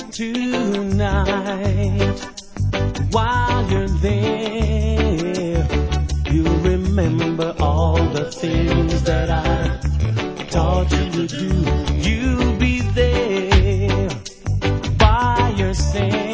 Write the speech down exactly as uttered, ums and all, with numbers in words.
tonight. While you're there, you'll remember all the things that I taught you to do. You'll be there by yourself.